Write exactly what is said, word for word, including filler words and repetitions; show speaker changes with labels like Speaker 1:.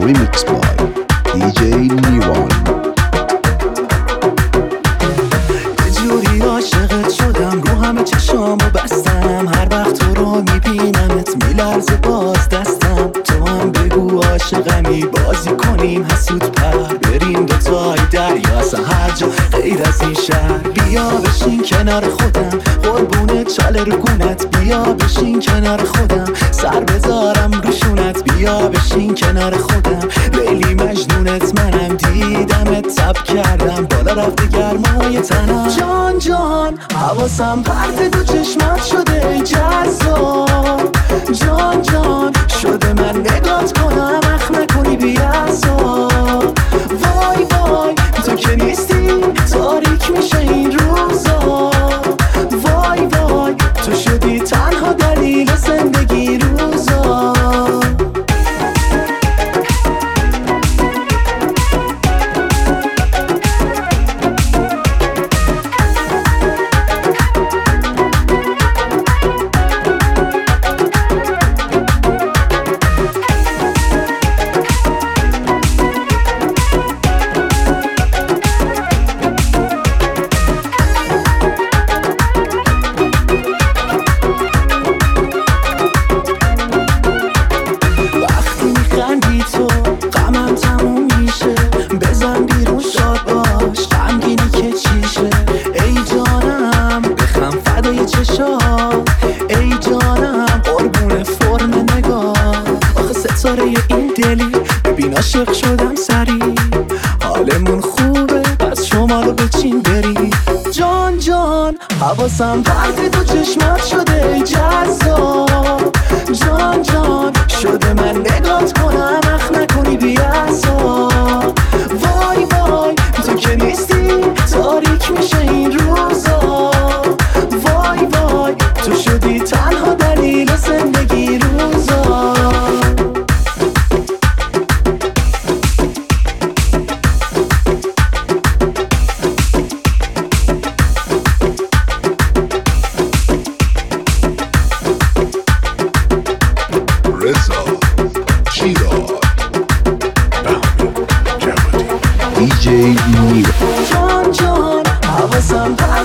Speaker 1: Remix by دی جی نیوان.
Speaker 2: یه جوری عاشقت شدم رو همه چشامو بستم، هر وقت تو رو میبینمت میلرزه باز دستم. تو هم بگو عاشقمی، بازی کنیم حسود پر، بریم دوتای دریا اصلا هر جا غیر از این شهر. بیا بشین کنار خودم قربون چاله رو گونت، بیا بشین کنار خودم سر بذارم روشونت. بیا بشین کنار خودم لیلی مجنونت، منم دیدمت تب کردم بالا رفته گرمای تنم. جان جان حواسم پرت دو چشمات شده ای جذاب، جان جان شده من نگات کنم اخ نکنی بی‌عصا. وای وای تو که نیستی تاریک میشه این روزا، وای وای تو شدی تنها دلیل زندگی روزا. ای جانم قربون فرم نگاه، آخه ستاره این دلی ببین عاشق شدم سری، حالمون خوبه پس شما رو بچین بری. جان جان حواسم پرت دو چشمات شده ای جذاب، جان جان شده من نگات کنم اخ نکنی بی‌عصا. وای وای تو که نیستی تاریک میشه این روزا، وای وای تو شدی تنها دلیل زندگی روزا.
Speaker 1: رضا شیراد بهمن جوادی دی جی نیوان.
Speaker 2: جان جان حواسم